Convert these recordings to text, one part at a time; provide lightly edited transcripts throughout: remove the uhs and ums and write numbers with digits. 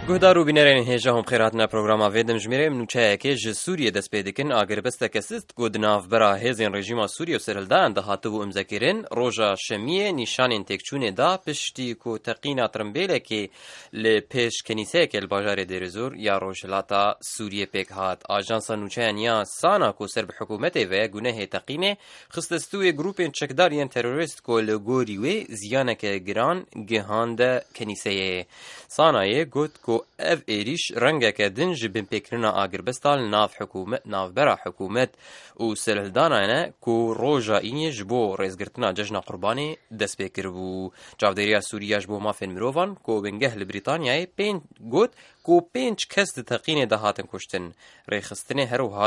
گهدارو بینرین هجا هم خیراتنا پروگراما ویدم جمیره منوچه که ج سوریه دست پیدکن آگر بسته کسیست گودناف برا هزین رژیم سوریه و سرلدان ده هاتو و امزکرین روژا شمیه نیشان تکچونه دا پشتی کو تقینا ترمبیله که لپیش کنیسه که الباجار دیرزور یا روشلاتا سوریه پیک هات آجانسا نوچه نیا سانا کو سرب حکومت و گونه تقینه خستستوی گروپین چکدارین تروریست کو لگوری و زیانه که گران گهاند کنیسه سانایه گوت کو اف ایریش رنگه که دنج بین پیکرنا آگر بستال ناف برا حکومت و سرهلدانانه کو روژا اینی جبو ریزگرتنا جشن قربانی دست پیکر بو جاودریا سوریه جبو مافین مروفان کو بنگه لبریتانیای پین گوت کو پینچ کس تقین دهاتن کشتن ریخستن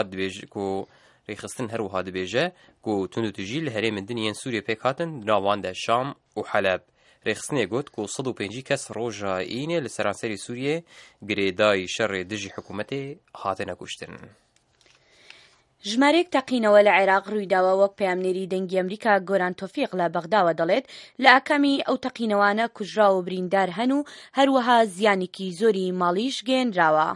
هر وهاد بیجه کو تندو تجیل هریم دنیان سوریه پیک هاتن ناوان ده شام و حلب رخصني قلت كو 150 كس روجا إيني لسرانسري سوريا قريداي شر دجي حكومتي هاتنا كشتن ژمارەیەک تەقینەوە لە عێراق ڕوویداوە وەک پەیامنێری دەنگی ئەمریکا گۆران تۆفیق لە بەغداوە دەڵێت لە ئاکامی ئەو تەقینەوانە کوژرا و بریندار هەن و هەروەها زیانێکی زۆری ماڵیش گێنراوە.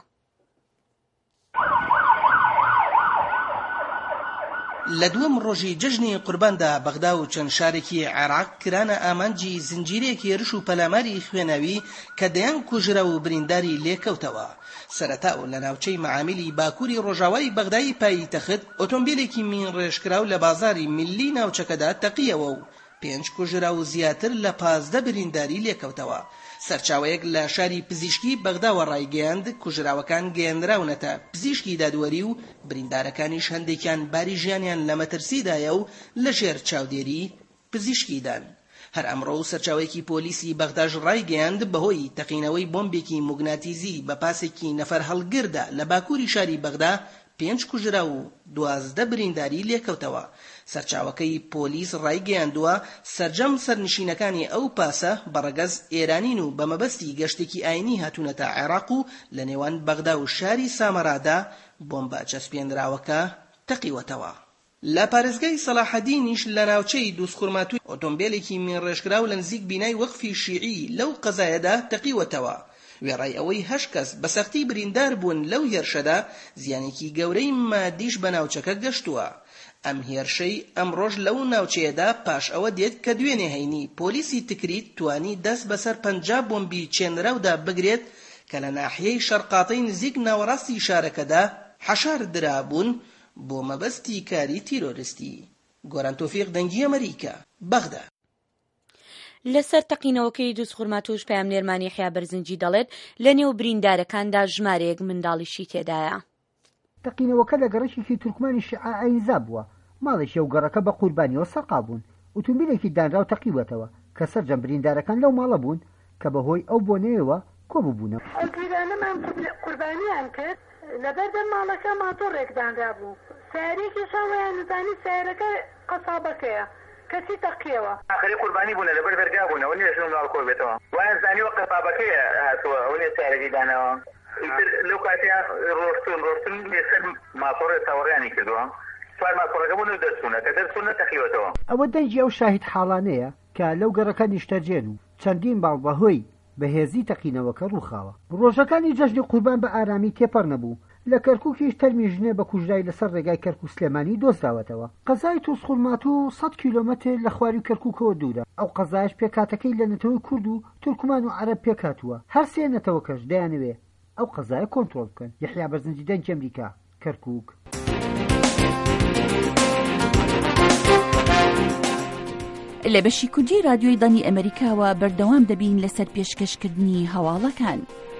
لە دووەم ڕۆژی جژنی قورباندا بەغدا و چەند شارێکی عێراق کرانە ئامانجی زنجیرێکی ڕش و پەلاماری خوێنەوی کە دەیان کوژرا و برینداری لێکەوتەوە. سەرەتاو لە ناوچەی مەعامیلی باکووری ڕۆژاوای بەغدای پایتەخت ئۆتۆمبیلێکی مین ڕێژکراو لە بازاری میلی ناوچەکەدا تەقیەوە و 5 کوژرا و زیاتر لە 15 برینداری لێکەوتەوە. سەرچاوەیەک لە شاری پزیشکی بەغداوە ڕایگەیاند کوژراوەکان گەیەنراونەتە پزیشکی دادوەری و بریندارەکانیش هەندێکیان باری ژیانیان لە مەترسیدایە و لەژێر چاودێری پزیشکیدان. هەر ئەمڕۆ سەرچاوەیەکی پۆلیسی بەغداش ڕایگەیاند بەهۆی تەقینەوەی بۆمبێکی موگناتیزی بە پاسێکی نەفەر هەڵگردا لە باکووری شاری بەغدا 5 کوژرا و 12 برینداری لێکەوتەوە. سەرچاوەکەی پۆلیس ڕایگەیاندووە سەرجەم سەرنشینەکانی ئەو پاسە بەڕەگەز ئێرانین و بە مەبەستی گەشتێکی ئاینی هاتوونەتە عێراق و لە نێوان بەغدا و شاری سامەرادا بۆمبە چەسپێنراوەکە تەقیوەتەوە. لە پارێزگای سەلاحەدینیش لە ناوچەی دووسخورماتوی ئۆتۆمبیلێکی مینڕێژکراو لە نزیک بینای وەقفی شیعی لەو قەزایەدا تەقیوەتەوە. وێڕای ئەوەی 8 کەس بەسەختی بریندار بوون لەو هێرشەدا زیانێکی گەورەی مادیش بە ناوچەکە گەشتووە. ئەم هێرشەی ئەمڕۆژ لەو ناوچەیەدا پاش ئەوە دێت کە دوێنێ هەینی پۆلیسی تکریت توانی دەست بەسەر 50 بۆمبی چێنراودا بگرێت کە لە ناحیەی شەرقاتەی نزیک ناوەڕاستی شارەکەدا حەشار درابوون بۆ مەبەستی کاری تیرۆریستی. گۆران تۆفیق دەنگی ئەمریکا بەغدا. لەسەر تەقینەوەکەی دووسخورماتوش پەیامنێرمانی حیا بەرزنجی دەڵێت لە نێو بریندارەکاندا ژمارەیەک منداڵیشی تێدایە. تەقینەوەکە لە گەڕەشێکی تورکمانی شیعە ئاینزا بووە. ماڵێکی ئەو گەڕەکە بە قوربانیەوە سەرقا بوون. ئۆتۆمبیلێکی دانراو تەقیوەتەوە کە سەرجەم بریندارەکان لەو ماڵە بوون کە بەهۆی ئەو بۆنەیەوە کۆبووبوونەوە. ئەو پیرانەمان قوربانیان کرد لەبەردەم ماڵەکە ماتۆڕێک دانرا بوو. سیارێکی شاوەیان نزانی سیارەکە قەسابەکەیە کەسی تەقیەوە. آخری قوربانی بوونە لەبەر بەرگا بوونەوە نیە شنو ماڵ کۆبێتەوە. وایان زانیوە قەسابەکەیە هاتووە ئەو نیە سیارەکەی داناوە. لەو کاتیا ڕۆستون لێسەر ماتۆڕێ تاوەڕیانی کردووە. سوار ماتۆڕەکە بوون و دەرچوونە کە دەرچوونە تەقیوەتەوە. ئەوە دەنجی ئەو شاهید حاڵانەیە کە لەو گەڕەکە نیشتەجێن و چەندین باڵ بەهۆی بەهێزی تەقینەوەکە ڕووخاوە. ڕۆژەکانی جەژنی قوربان بە ئارامی تێپەڕ نەبوو. لە کەرکووکیش تەرمی ژنێ بە کوژرای لەسەر ڕێگای کەرکوو سلێمانی دۆزراوەتەوە. قەزای تووسخورماتوو 100 کیلۆمەتر لە خواری و کەرکووکەوە دوورە. ئەو قەزایش پێکاتەکەی لە نەتەوەی کورد و تورکمان و عەرەب پێکاتووە. هەر سێ نەتەوەکەش دەیانەوێ ئەو قەزایە کۆنتڕۆڵ بکەن. یەحیا بەرزنجی دەنگی ئەمریکا کەرکووک. لە بەشی کوردی رادیۆی دانی ئەمریکاوە بەردەوام دەبین لەسەر پێشکەشکردنی هەواڵەکان.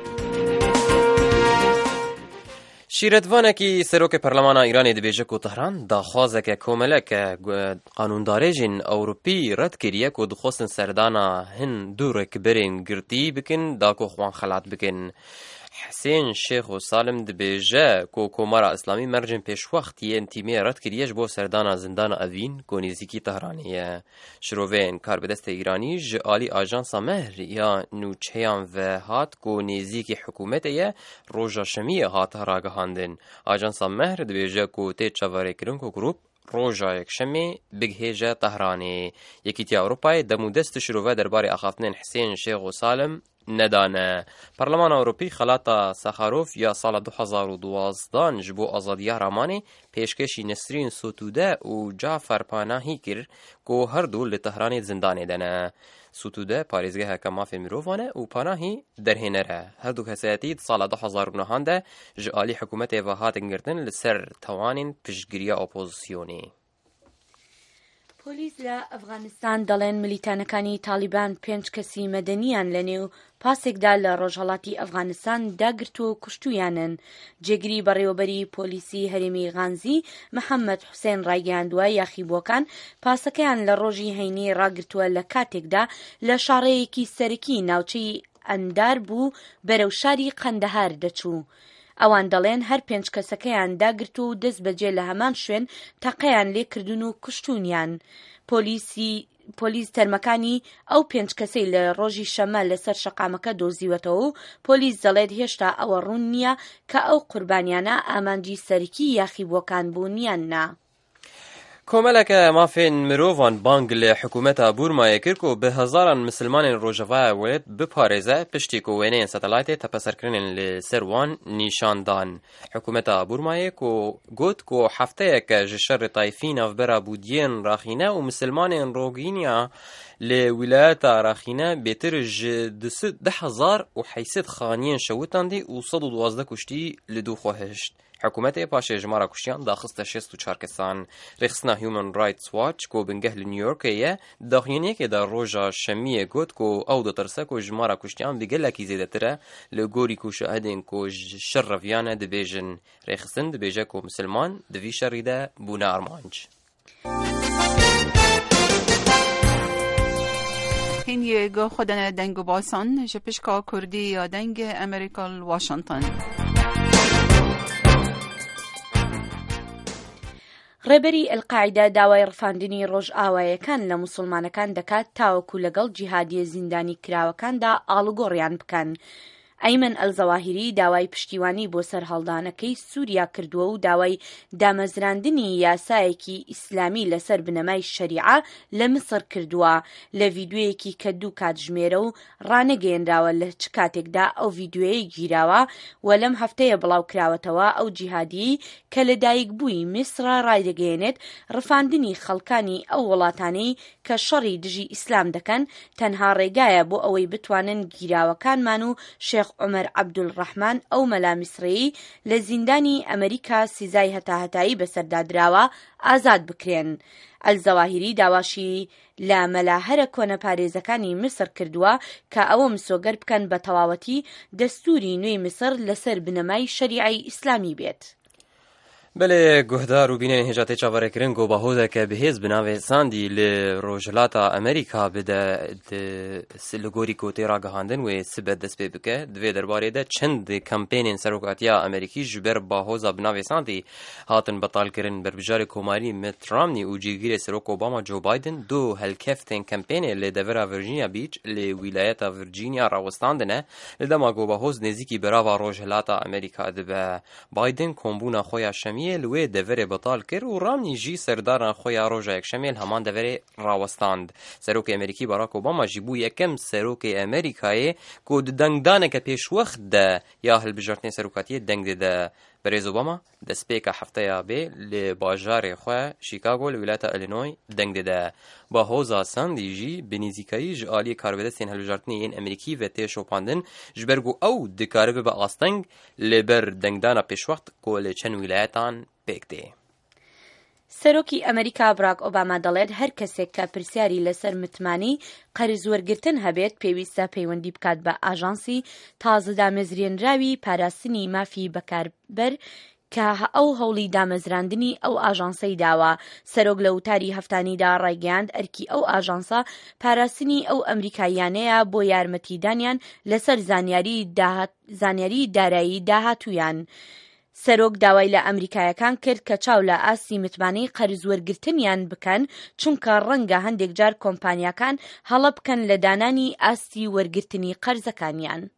شیرەتوانێکی سەرۆکە پەرلەمانە ئیرانی دەبێژە و تەهران داخوازێکە کۆمەلەکە قانوندارێژین ئەوروپی ڕەت کردیە و دخواستن سەردانە هەن دوورێک برێن گرتی بکن داکۆ خوان خەلات بکن. حسین شێخ و سالم دەبێژە کۆ کۆمارە ئیسلامی مەرجن پێشوەختیەن تیمێ ڕەت کردیەش بۆ سەردانە زندانە ئەڤین کۆ نێزیکی تەهرانیە. شرۆڤێن کاربەدەستە ئیرانی ژ ئالی ئاژانسا مەهر یا نوچەیان ڤە هات کۆ نێزیکی حکوومەتەیە ڕۆژە شەمیە هاتە ڕاگەهاندن. ئاژانسا مەهر دەبێژە کۆ تێ چاوەڕێکردن کۆ گروپ ڕۆژە یەکشەمێ بگهێژە تەهرانێ. یەکیتی ئەوروپای دەمودەست شرۆڤە دەربارەی ئاخافتنên حسێن شێخ و سالم ندانه. پارلمان اوروپی خلاطا ساخاروف یا سال 2012 جبو آزادیا رامانی پیشکشی نسرین ستوده و جعفر پاناهی کر که هر دو لتهران زندان دنه. ستوده پارێزگەها کە مافێ مرۆڤانە و پاناهی دەرهێنەرە. هەردوو کەسایەتیت ساڵە 2009 دا ji alî hikûmetê ve hatin girtin li ser tewanên piştgiriya opozîsyonê. پۆلیس لە ئەفغانستان دەڵێن ملیتانەکانی تالیبان 5 کەسی مەدەنیان لە نێو پاسێکدا لە ڕۆژهەڵاتی ئەفغانستان داگرت و کوشتویانن. جێگری بەڕێوەبەری پۆلیسی هەرێمی غانزی محەممەد حوسێن ڕایگەاندووە یاخیبووەکان پاسەکەیان لە ڕۆژی هەینی ڕاگرتووە لە کاتێکدا لە شارەیەکی سەرەکی ناوچەی ئەندار بوو بەرەو شاری قەندەهار دەچوو. ئەوان دەڵێن هەر 5 کەسەکەیان داگرت و دەست بەجێ لە هەمان شوێن تەقەیان لێکردن و کوشتونیان. پۆلیس تەرمەکانی ئەو 5 کەسەی لە ڕۆژی شەمە لەسەر شەقامەکە دۆزیوەتەوە و پۆلیس دەڵێت هێشتا ئەوە ڕوون نییە کە ئەو قوربانیانە ئامانجی سەرەکی یاخیبووەکان بوونیان نا. کۆمەلەکە مافێن مرۆڤان بانگ لە حکوومەتە بورمایە کرد و بە هەزاران مسلمانên Rojavayê وێت بپارێزە پشتی ku wêneyên setelaytê tepesserkirinên li ser wan nîşan dan. Hikûmeta Burmayê got ku hefteyeke ji şerê Tayfî navbera Bûdiyên Raxîne û Misilmanên Rogîniya li wîlayeta Raxîne bêtir ji 10,000 û 800 xaniyên şewitandî û 112 kuştî li dû xwe hişt. حکومت پاشه جمارا کشتیان داخست 64 کسان. رخصنا هیومن رایتس واچ کو بنگه نیویورک یه داخلینی که در روزا شمیه گفت کو او دو ترسه کو جمارا کشتیان بگل کی زیاده تره لگوری کو شاهدین کو شرفیانه دبیجن رخصن دبیجه کو مسلمان دوی شریده بونه ارمانج. این یه گو خودن دنگو باسان جپشکا کردی یا دنگ امریکا واشنطن. ڕێبەری ئەلقاعیدا داوای ڕفاندنی ڕۆژئاواییەکان لە موسڵمانەکان دەکات تاوەکو لەگەڵ جیهادیە زیندانی کراوەکاندا ئاڵوگۆڕیان بکەن. ئەیمن ئەلزەواهیری داوای پشتیوانی بۆ سەر هەڵدانەکەی سووریا کردووە و داوای دامەزراندنی یاسایەکی ئیسلامی لەسەر بنەمای شەریعە لە مسر کردووە. لە ڤیدیۆیەکی کە 2 کاتژمێرە و ڕانەگەیەنراوە لە چ کاتێکدا ئەو ڤیدیۆیە گیراوە و لەم هەفتەیە بڵاو کراوەتەوە ئەو جیهادی کە لە دایک بووی میسرە ڕایدەگەیەنێت ڕفاندنی خەڵکانی ئەو وڵاتانەی کە شەڕی دژی ئیسلام دەکەن تەنها ڕێگایە بۆ ئەوەی بتوانن گیراوەکانمان و شێخ عمر عەبدولڕەحمان ئەو مەلا میسرەیی لە زیندانی ئەمریکا سزای هەتاهەتایی بەسەردادراوە ئازاد بکرێن. ئەلزەواهیری داواشی لە مەلاهەرە کۆنەپارێزەکانی مسر کردووە کە ئەوە مسۆگەر بکەن بە تەواوەتی دەستوری نوێی مسر لەسەر بنەمای شەریعەی ئیسلامی بێت. بله گهدار و بینن هجاتی چاوەڕێکردن گۆ بەهۆزێکە بەهێز بناوێ ساندی لە ڕۆژهەڵاتە ئەمریکا بدە لە گۆری کۆتەی ڕاگەهاندن وێ سبەت دەست پێ بکە دوێ دەربارەیدا چەند کەمپێنên سەرۆکاتیە ئەمریکی ji ber بەهۆزە بناوێ ساندی هاتن بەتالکردن بەربژارێ کۆماری مت رامنی و جێگیرێ سەرۆک ئۆباما جو بایدن دوو هەلکەفتên کەمپێنê لە دەڤەرا ڤیرجینیا بیچ لە ویلایەتە ڤیرجینیا ڕاوەستاندنە لە دەما گۆ بەهۆز نێزیکی بەراوا ڕۆژهەڵاتە ئەمریکا دەبە. بایدن کۆمبوونا خۆیان شەمیە لوێ دەڤەرێ بەتال کرد و ڕامنی ژی سەرداران خۆیان ڕۆژە یەکشەمێ هەمان دەڤەرێ ڕاوەستاند. سەرۆکی ئەمریکی باراک ئۆباما ژی بوو یەکەم سەرۆکی ئەمریکایە کۆ دەنگدانێکە پێشوەختدا یا هەڵبژارتنی سەرۆکاتیە دەنگ دەدە. بەرێز ئۆباما دەستپێکە هەفتەیە بێ لێ باژارێ خۆ شیکاگۆ لە ویلایەتە ئەلینۆی دەنگ دەدە. بەهۆزە ساندیژی بنیزیکایی ji aliyê karbedestên hilbijartinê yên Emerîkî ve tê şopandin ji ber ku ew dikare bibe asteng lêber dengdana pêşwext ku lê çend wîlayetan pêk tê. سەرۆکی ئەمریکا براک ئۆباما دەڵێت هەر کەسێک کە پرسیاری لەسەر متمانی قەرز وەرگرتن هەبێت پێویستە پەیوەندی بکات بە ئاژانسی تازە دامەزرێنراوی پاراستنی مافی بەکاربەر کە ئەو هەوڵی دامەزراندنی ئەو ئاژانسەی داوە. سەرۆک لە وتاری هەفتانیدا ڕایگەیاند ئەرکی ئەو ئاژانسە پاراستنی ئەو ئەمریکاییانەیە بۆ یارمەتیدانیان لەسەر زانیاری دارایی داهاتوویان. سەرۆک داوای لە ئەمریکایەکان کرد کە چاو لە ئاستی متمانەی قەرز وەرگرتنیان بکەن چونکە ڕەنگە هەندێک جار کۆمپانیاکان هەڵە بکەن لە دانانی ئاستی وەرگرتنی قەرزەکانیان.